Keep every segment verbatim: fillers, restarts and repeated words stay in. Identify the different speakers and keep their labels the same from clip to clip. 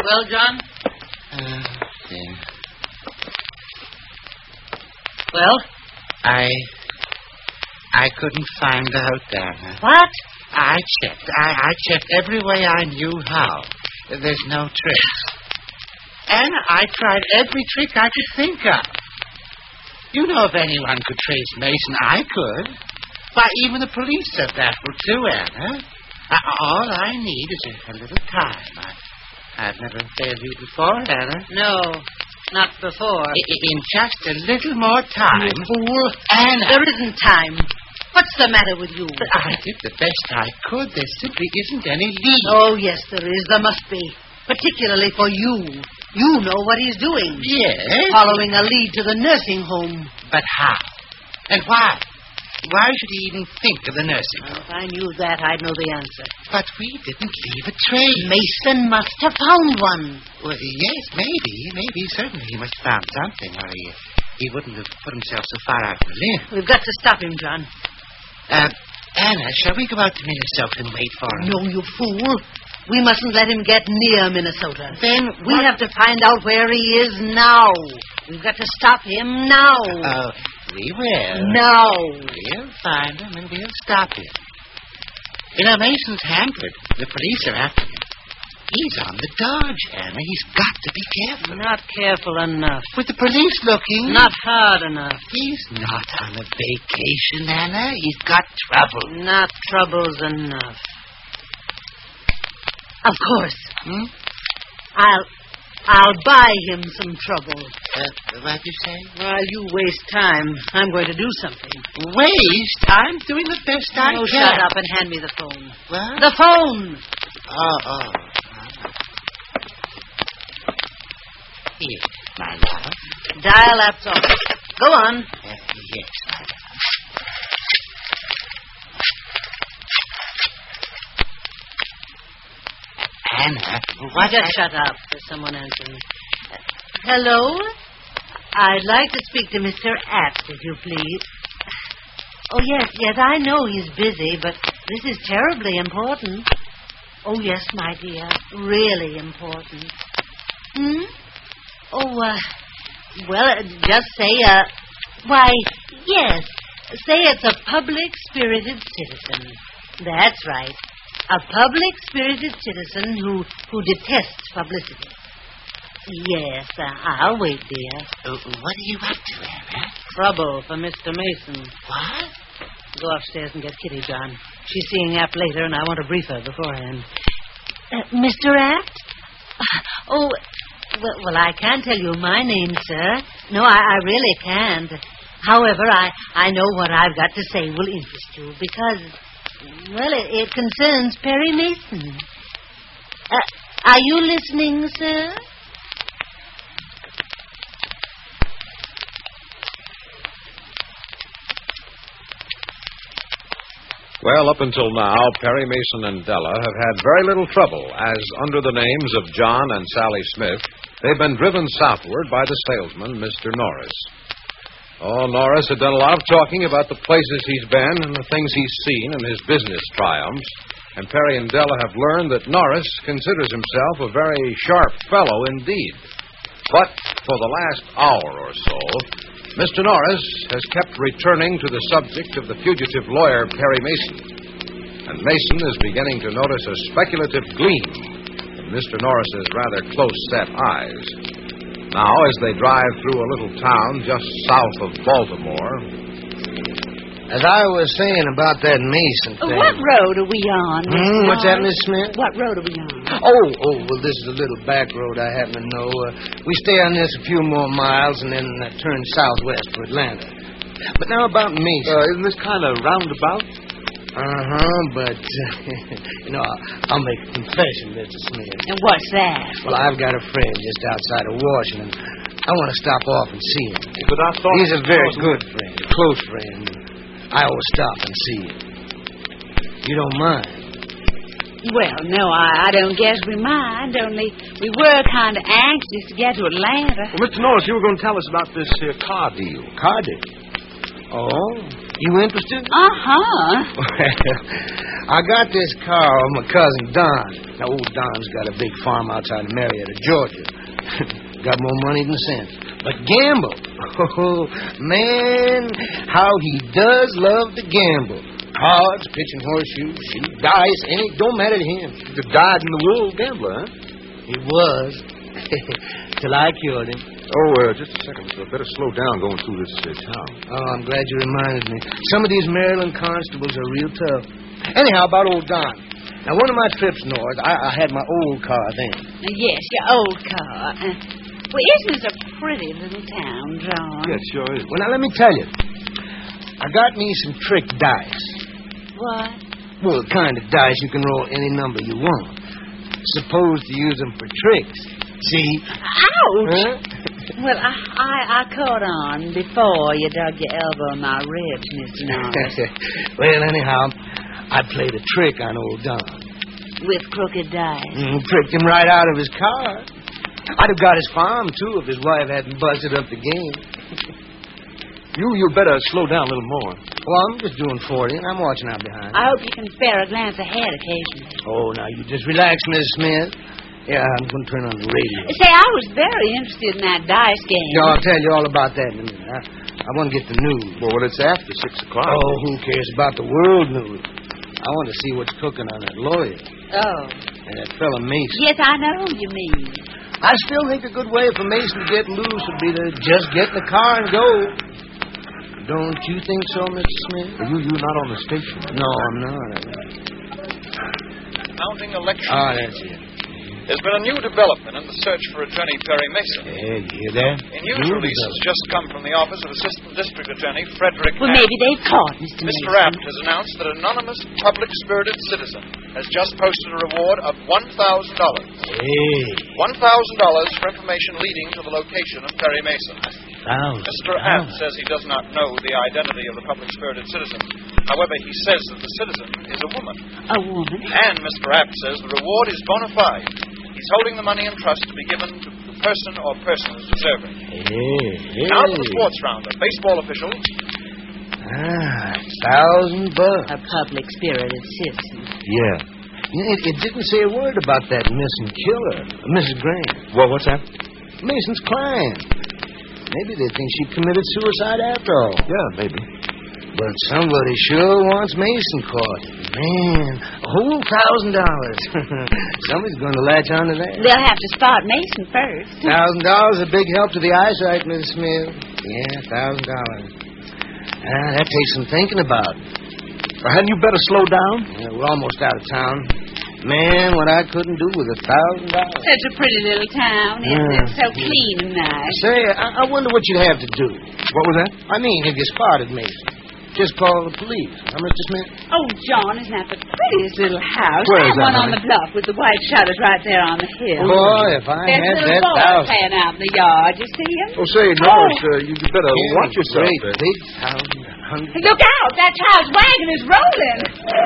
Speaker 1: Well, John?
Speaker 2: Uh, yeah.
Speaker 1: Well?
Speaker 2: I... I couldn't find out there.
Speaker 1: What?
Speaker 2: I checked. I, I checked every way I knew how. There's no tricks. And I tried every trick I could think of. You know, if anyone could trace Mason, I could. Why, even the police said that will too, Anna. Uh, all I need is a, a little time. I, I've never failed you before, Anna.
Speaker 1: No, not before.
Speaker 2: I, in just a little more time.
Speaker 1: You fool.
Speaker 2: Anna.
Speaker 1: There isn't time. What's the matter with you?
Speaker 2: But I did the best I could. There simply isn't any lead.
Speaker 1: Oh, yes, there is. There must be. Particularly for you. You know what he's doing.
Speaker 2: Yes.
Speaker 1: Following a lead to the nursing home.
Speaker 2: But how? And why? Why should he even think of the nursing home?
Speaker 1: If I knew that, I'd know the answer.
Speaker 2: But we didn't leave a trace.
Speaker 1: Mason must have found one.
Speaker 2: Well, yes, maybe. Maybe. Certainly he must have found something, or he, he wouldn't have put himself so far out on a limb.
Speaker 1: We've got to stop him, John.
Speaker 2: Uh, Anna, shall we go out to Minnesota and wait for him?
Speaker 1: No, you fool. We mustn't let him get near Minnesota.
Speaker 2: Then
Speaker 1: we
Speaker 2: what?
Speaker 1: have to find out where he is now. We've got to stop him now.
Speaker 2: Oh, we will.
Speaker 1: Now.
Speaker 2: We'll find him and we'll stop him. You know, Mason's hampered. The police are after him. He's on the dodge, Anna. He's got to be careful.
Speaker 1: Not careful enough.
Speaker 2: With the police looking.
Speaker 1: Not hard enough.
Speaker 2: He's not on a vacation, Anna. He's got trouble.
Speaker 1: Not troubles enough. Of course.
Speaker 2: Hmm?
Speaker 1: I'll I'll buy him some trouble.
Speaker 2: Uh, what'd you say?
Speaker 1: While you waste time, I'm going to do something.
Speaker 2: Waste? I'm doing the best I
Speaker 1: oh,
Speaker 2: can.
Speaker 1: Shut up and hand me the phone.
Speaker 2: What?
Speaker 1: The phone!
Speaker 2: Oh, oh. Here, my love.
Speaker 1: Dial app's off. Go on.
Speaker 2: Uh, yes, my love. Anna, what?
Speaker 1: Just
Speaker 2: I...
Speaker 1: shut up. There's someone answering. Uh, hello? I'd like to speak to Mister Apt, if you please. Oh, yes, yes, I know he's busy, but this is terribly important. Oh, yes, my dear, really important. Hmm? Oh, uh, well, uh, just say, uh, why, yes, say it's a public-spirited citizen. That's right. A public-spirited citizen who, who detests publicity. Yes, uh, I'll wait, dear.
Speaker 2: Uh, what are you up to, Anna?
Speaker 1: Trouble for Mister Mason.
Speaker 2: What?
Speaker 1: Go upstairs and get Kitty, John. She's seeing Apt later, and I want to brief her beforehand. Uh, Mister Apt? Oh, well, well, I can't tell you my name, sir. No, I, I really can't. However, I, I know what I've got to say will interest you, because, well, it, it concerns Perry Mason. Uh, are you listening, sir?
Speaker 3: Well, up until now, Perry Mason and Della have had very little trouble, as under the names of John and Sally Smith, they've been driven southward by the salesman, Mister Norris. Oh, Norris had done a lot of talking about the places he's been and the things he's seen and his business triumphs, and Perry and Della have learned that Norris considers himself a very sharp fellow indeed. But for the last hour or so, Mister Norris has kept returning to the subject of the fugitive lawyer, Perry Mason. And Mason is beginning to notice a speculative gleam in Mister Norris's rather close-set eyes. Now, as they drive through a little town just south of Baltimore...
Speaker 4: As I was saying about that Mason thing...
Speaker 5: What road are we on?
Speaker 4: Hmm, what's that, Miss Smith?
Speaker 5: What road are we on?
Speaker 4: Oh, oh, well, this is a little back road I happen to know. Uh, we stay on this a few more miles and then uh, turn southwest for Atlanta. But now about Mason.
Speaker 3: Uh, isn't this kind of roundabout?
Speaker 4: Uh-huh, but, uh, you know, I'll, I'll make a confession, Mister Smith.
Speaker 5: And what's that?
Speaker 4: Well, I've got a friend just outside of Washington. I want to stop off and see him.
Speaker 3: But I thought...
Speaker 4: He's a very good friend, a close friend. I always stop and see him. You don't mind?
Speaker 5: Well, no, I, I don't guess we mind, only we were kind of anxious to get to Atlanta.
Speaker 3: Well, Mister Norris, you were going to tell us about this uh, car deal.
Speaker 4: Car deal? Oh, You interested?
Speaker 5: Uh-huh.
Speaker 4: Well, I got this car of my cousin Don. Now, old Don's got a big farm outside of Marietta, Georgia. Got more money than sense. But gamble. Oh, man, how he does love to gamble. Cards, pitching horseshoes, shoot dice, and it don't matter to him.
Speaker 6: The dyed-in-the-wool gambler, huh?
Speaker 4: He was. Till I cured him.
Speaker 6: Oh, uh, just a second. So I better slow down going through this uh, town.
Speaker 4: Oh, I'm glad you reminded me. Some of these Maryland constables are real tough. Anyhow, about old Don. Now, one of my trips north, I, I had my old car then.
Speaker 5: Yes, your old car. Uh, well, isn't this a pretty little town, John?
Speaker 6: Yeah, it sure is.
Speaker 4: Well, now, let me tell you. I got me some trick dice.
Speaker 5: What?
Speaker 4: Well, the kind of dice you can roll any number you want. Supposed to use them for tricks. See?
Speaker 5: Ouch!
Speaker 4: Huh?
Speaker 5: Well, I, I I caught on before you dug your elbow in my ribs, Mister Norris.
Speaker 4: Well, anyhow, I played a trick on old Don.
Speaker 5: With crooked dice.
Speaker 4: Mm, tricked him right out of his car. I'd have got his farm, too, if his wife hadn't busted up the game.
Speaker 6: You you better slow down a little more.
Speaker 4: Well, I'm just doing forty, and I'm watching out behind.
Speaker 5: I hope you can spare a glance ahead occasionally.
Speaker 4: Oh, now, you just relax, Miss Smith. Yeah, I'm going to turn on the radio.
Speaker 5: Say, I was very interested in that dice game.
Speaker 4: No, I'll tell you all about that in a minute. I, I want to get the news.
Speaker 6: Well, well, it's after six o'clock.
Speaker 4: Oh, who cares about the world news? I want to see what's cooking on that lawyer
Speaker 5: Oh.
Speaker 4: and that fella Mason.
Speaker 5: Yes, I know who you mean.
Speaker 4: I still think a good way for Mason to get loose would be to just get in the car and go. Don't you think so, Mister Smith?
Speaker 6: Are you, you're not on the station.
Speaker 4: No, I'm not.
Speaker 7: Mounting election.
Speaker 4: Oh, that's it.
Speaker 7: There's been a new development in the search for Attorney Perry Mason.
Speaker 4: Yeah, you hear that?
Speaker 7: A news release has just come from the office of Assistant District Attorney Frederick
Speaker 5: Well,
Speaker 7: Abt.
Speaker 5: maybe they've caught Mister
Speaker 7: Mister
Speaker 5: Mason.
Speaker 7: Abt has announced that an anonymous, public-spirited citizen has just posted a reward of one thousand dollars.
Speaker 4: Hey.
Speaker 7: one thousand dollars for information leading to the location of Perry Mason.
Speaker 4: Thousand.
Speaker 7: Mister Abt says he does not know the identity of the public-spirited citizen. However, he says that the citizen is a woman.
Speaker 5: A woman?
Speaker 7: And Mister Abt says the reward is bona fide. He's holding the money in trust to be given to the person or persons deserving.
Speaker 4: Hey, hey.
Speaker 7: Now to the sports roundup. Baseball official.
Speaker 4: Ah, thousand bucks.
Speaker 5: A public-spirited citizen.
Speaker 4: Yeah. It, it didn't say a word about that missing killer, Missus Grant.
Speaker 6: Well, what's that?
Speaker 4: Mason's client. Maybe they think she committed suicide after all.
Speaker 6: Yeah, maybe.
Speaker 4: But somebody sure wants Mason caught. Man, a whole thousand dollars. Somebody's going to latch on to that.
Speaker 5: They'll have to spot Mason first.
Speaker 4: Thousand dollars is a big help to the eyesight, Missus Smith. Yeah, thousand dollars. Ah, that takes some thinking about.
Speaker 6: Well, hadn't you better slow down?
Speaker 4: Yeah, we're almost out of town. Man, what I couldn't do with a thousand dollars.
Speaker 5: Such a pretty little town, isn't
Speaker 4: Yeah.
Speaker 5: it? So clean and nice.
Speaker 4: Say, I, I wonder what you'd have to do.
Speaker 6: What was that?
Speaker 4: I mean, if you spotted Mason. Just call the police. Huh, Mister Smith?
Speaker 5: Oh, John, isn't that the prettiest little house?
Speaker 6: Where is
Speaker 5: that
Speaker 6: that,
Speaker 5: one on
Speaker 6: honey?
Speaker 5: the bluff with the white shutters right there on the hill.
Speaker 4: Boy, if I
Speaker 5: There's
Speaker 4: had
Speaker 5: a
Speaker 4: that
Speaker 5: little boy
Speaker 4: thousand.
Speaker 5: playing out in the yard. You see him?
Speaker 6: Oh, say, Norris, uh, you you better watch yourself.
Speaker 4: Great
Speaker 6: there.
Speaker 4: big thousand, hundred.
Speaker 5: Hey, look out! That child's wagon is rolling.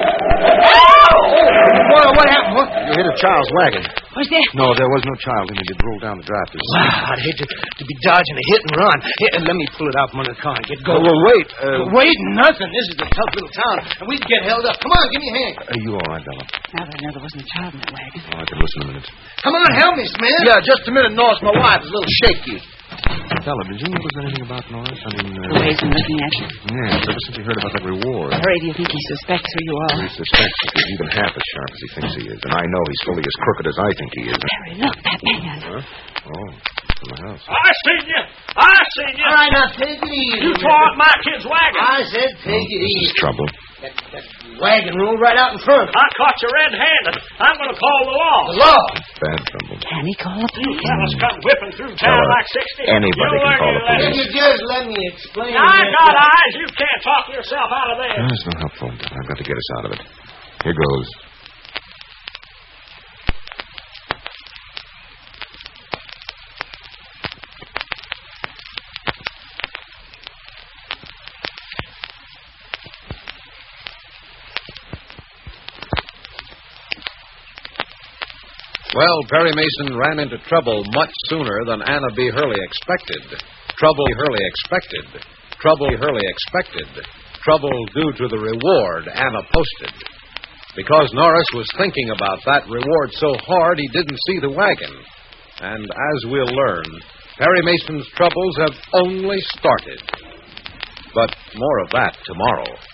Speaker 4: Boy, what happened? What?
Speaker 6: You hit a child's wagon.
Speaker 5: Was there?
Speaker 6: No, there was no child in it. It rolled down the drive.
Speaker 4: Wow, I'd hate to, to be dodging a hit and run. Here, let me pull it out from under the car and get
Speaker 6: Oh,
Speaker 4: going.
Speaker 6: well, wait. Uh,
Speaker 4: Wait, nothing. This is a tough little town, and we'd get held up. Come on, give me a hand.
Speaker 6: are you all right, Bella?
Speaker 5: Now that I know there wasn't a child in that wagon.
Speaker 6: Oh, I can listen a minute.
Speaker 4: Come on, help me, Smith.
Speaker 6: Yeah, just a minute, Norris. My wife is a little shaky. Bella, did you notice anything about Norris? I mean,
Speaker 5: The
Speaker 6: uh,
Speaker 5: way he's been looking at you.
Speaker 6: yes, ever since he heard about that reward.
Speaker 5: Hurry, do you think he suspects who you are?
Speaker 6: He suspects that he's even half as sharp as he thinks he is. And I know he's fully as crooked as I think he is.
Speaker 5: Harry, look, that man.
Speaker 6: Huh? Oh, from the house.
Speaker 8: I seen you. I seen you.
Speaker 4: All right, now take it easy.
Speaker 8: You tore up my kid's wagon.
Speaker 4: I said take it
Speaker 6: This
Speaker 4: easy.
Speaker 6: is trouble.
Speaker 4: That, that wagon rolled right out in front.
Speaker 8: I caught you red-handed. I'm going to call the law.
Speaker 4: The law.
Speaker 6: Bad trouble.
Speaker 5: Can he call the police?
Speaker 8: Fellas come whipping through town
Speaker 6: Bella,
Speaker 8: like sixty.
Speaker 6: anybody
Speaker 8: You
Speaker 6: can
Speaker 8: learn
Speaker 6: call
Speaker 8: your
Speaker 6: the police.
Speaker 4: If
Speaker 8: lesson.
Speaker 4: you just let me explain.
Speaker 8: I
Speaker 4: that-
Speaker 8: got eyes. You can't talk yourself out of this.
Speaker 6: That's no helpful. I've got to get us out of it. Here goes.
Speaker 3: Well, Perry Mason ran into trouble much sooner than Anna B. Hurley expected. Trouble Hurley expected. Trouble Hurley expected. trouble due to the reward Anna posted. Because Norris was thinking about that reward so hard he didn't see the wagon. And as we'll learn, Perry Mason's troubles have only started. But more of that tomorrow.